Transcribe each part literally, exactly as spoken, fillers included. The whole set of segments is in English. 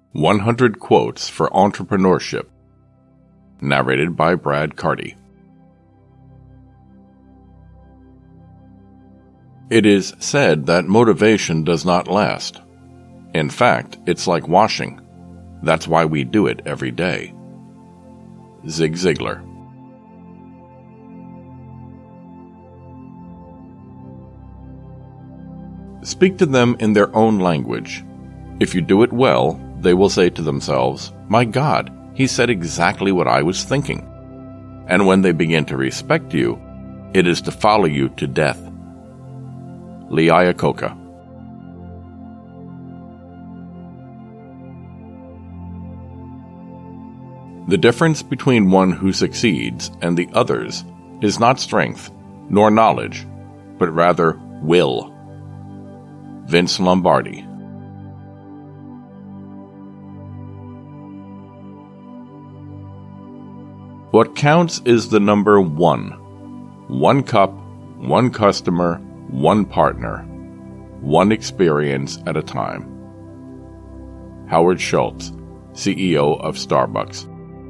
one hundred Quotes for Entrepreneurship, narrated by Brad Carty. It is said that motivation does not last. In fact, it's like washing. That's why we do it every day. Zig Ziglar. Speak to them in their own language. If you do it well, they will say to themselves, "My God, he said exactly what I was thinking." And when they begin to respect you, it is to follow you to death. Lee Iacocca. The difference between one who succeeds and the others is not strength, nor knowledge, but rather will. Vince Lombardi. What counts is the number one. One cup, one customer, one partner, one experience at a time. Howard Schultz, C E O of Starbucks.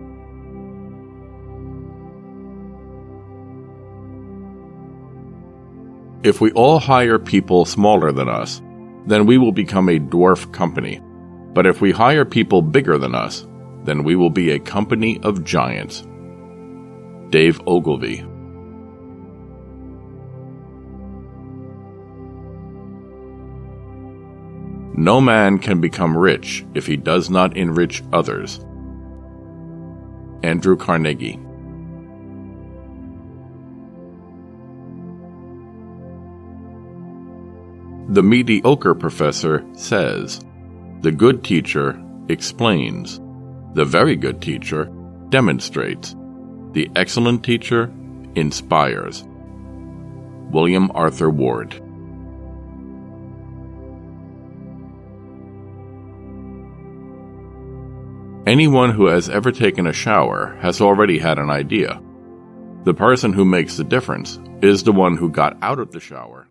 If we all hire people smaller than us, then we will become a dwarf company. But if we hire people bigger than us, then we will be a company of giants. Dave Ogilvy. No man can become rich if he does not enrich others. Andrew Carnegie. The mediocre professor says, the good teacher explains, the very good teacher demonstrates, the excellent teacher inspires. William Arthur Ward. Anyone who has ever taken a shower has already had an idea. The person who makes the difference is the one who got out of the shower